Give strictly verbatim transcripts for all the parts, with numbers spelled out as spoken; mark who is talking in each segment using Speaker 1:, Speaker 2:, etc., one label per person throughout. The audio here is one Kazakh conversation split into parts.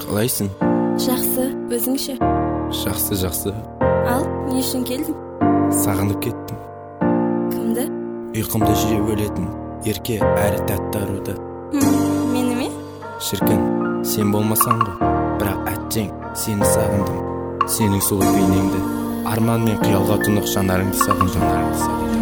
Speaker 1: Қалайсың?
Speaker 2: Жақсы, өзіңше?
Speaker 1: Жақсы, жақсы.
Speaker 2: Ал, не үшін келдің?
Speaker 1: Сағынып кеттім.
Speaker 2: Кімді?
Speaker 1: Ұйқымда жиі өлетін, ерке әрі тәтті аруды.
Speaker 2: Мені ме?
Speaker 1: Шіркін, сен болмасаң ғой, бірақ әттең сені сағындым. Сенің сұлу бейнеңді, арман мен қиялға тұнық жанарыңды сағын, жанарыңды сағын.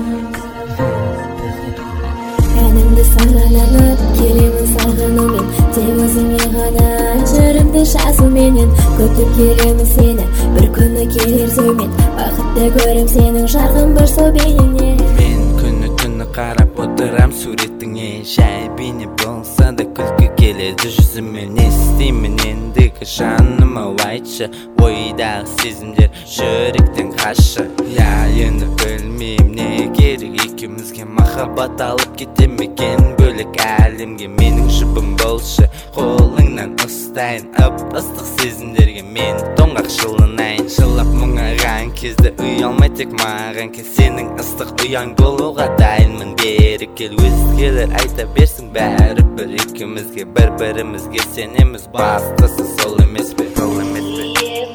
Speaker 3: Әнімді сағынып, келемін сағынумен, тек өзіңе ғана жырымды жазуменен. Күтіп келемін сені, бір күні келер сөймен, бақытты көрем сенің жарқын бір сол бейнеңе.
Speaker 4: Мен күні түні қарап отырам суретіңе, жай бейне болса да күлкі келеді жүзіме. Не істеймін ендігі жаным, ау айтшы, ойдағы сезімдер жүректен қашы. Я енді білмеймін не керек, екеумізге махаббат алып кетем екен бөлек әлемге. Менің жұбым болшы, қолыңнан ұстайын ып-ыстық сезімдерге. Мен тоңғақ жылынайын, жылап мұңайған кезде ұялмай тек маған кел. Сенің ыстық ұяң болуға дайынмын, бері кел. Өзгелер айта берсін бәрі бір, екеумізге бір-бірімізге сенеміз, бастысы сол емес пе, сол емес пе.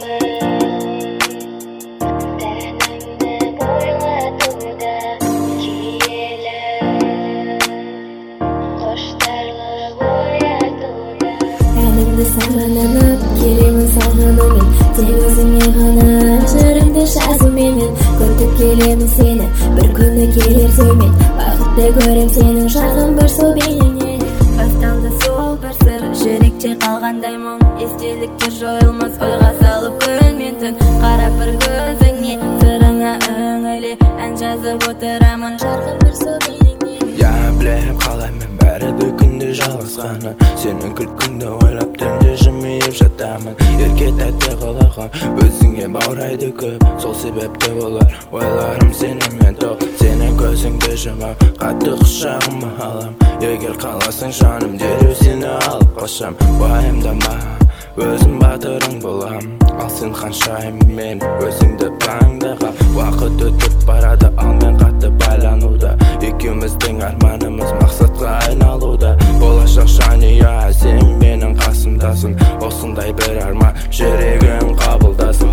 Speaker 3: Әнімді сағынып, келемін сағынумен, тек өзіңе ғана жырымды жазуменен. Күтіп келемін сені, бір күні келер сөймен, бақытты көрем сенің жарқын бір сол бейнеңе.
Speaker 2: Басталды сол бір сыр, жүректе қалғандай мұң, естеліктер жойылмас ойға салып күн мен түн. Қарап бір көзіңе, сырыңа үңіле, ән жазып отырамын жарқын бір сол бейнеңе.
Speaker 1: Я білем қалай мен бәрі бір күнде жалғасқаны, сенің күлкіңді ойлап түнде жымиып жатамын. Ерке тәтті қылығың өзіңе баурайды көп, сол себепті болар ойларым сенімен тоқ. Сенің көзіңді жұмып қатты құшағыма алам, егер қаласың жаным дереу сені алып қашам. Уайымдама, өзім батырың болам, ал сен ханшайым, мен өзіңді таңдаған. Уақыт өтіп барады, ал мен қатты байлануда, екеуміздің арманымыз мақсатқа айналуда. Болашақ жанұя, сен менің қасымдасың, осындай бір арман жүрегің қабылдасын.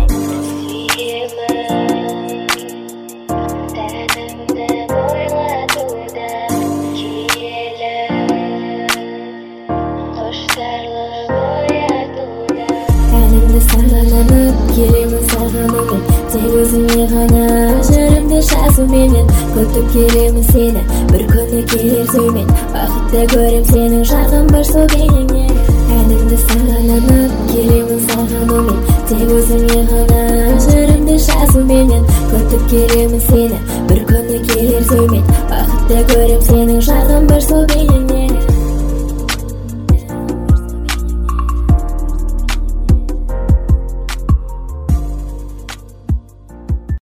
Speaker 3: Әнімді сағынып, келемін сағынумен, тек өзіңе ғана жырымды жазуменен. Күтіп келемін сені, бір күні келер сөймен, бақытты көрем сенің жарқын бір сол бейнеңе. Әнімді сағынып, келемін сағынумен, тек өзіңе ғана жырымды жазуменен. Күтіп келемін сені, бір күні келер сөймен, бақытты көрем сенің жарқын